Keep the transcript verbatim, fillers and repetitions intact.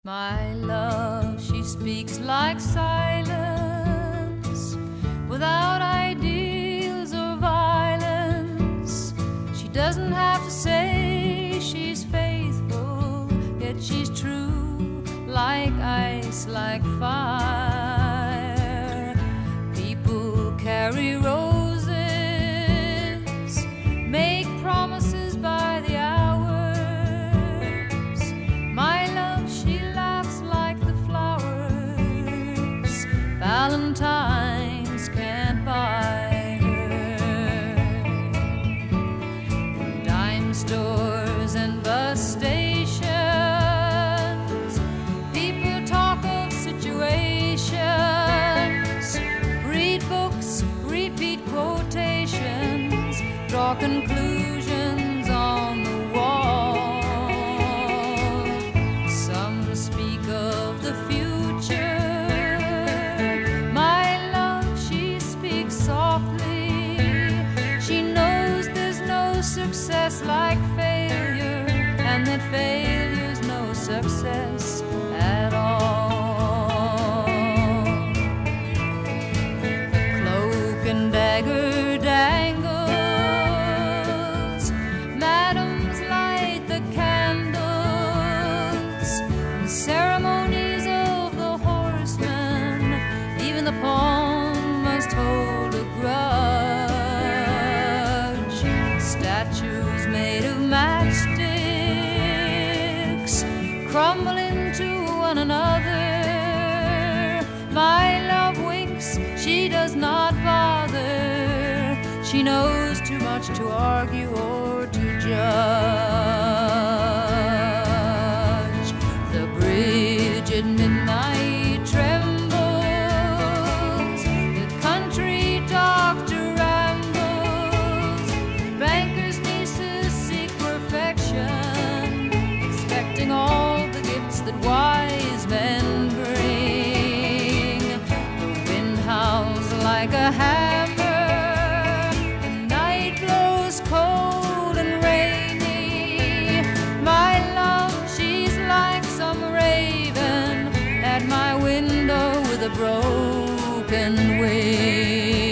My love, she speaks like silence, without ideals or violence. She doesn't have to say she's faithful, yet she's true, like ice, like fire. People carry roses, make promises by the hours. My love, she laughs like the flowers Valentine's can't buy her. In dime stores and bus stations, people talk of situations, read books, repeat quotations, draw conclusions on the wall. Some speak of the future. My love, she speaks softly. She knows there's no success like failure, and that failure's no success at all. Cloak and dagger dangles, madams light the candles, and ceremonies of the horseman, even the pawn must hold a grudge. Statues made of matchsticks crumble into one another. My love winks, she does not bother. She knows too much to argue or to judge. The bridge at midnight trembles, the country doctor rambles, bankers' nieces seek perfection, expecting all the gifts that wise men bring. The wind howls like a hammer, the night blows cold and rainy. My love, she's like some raven at my window with a broken wing.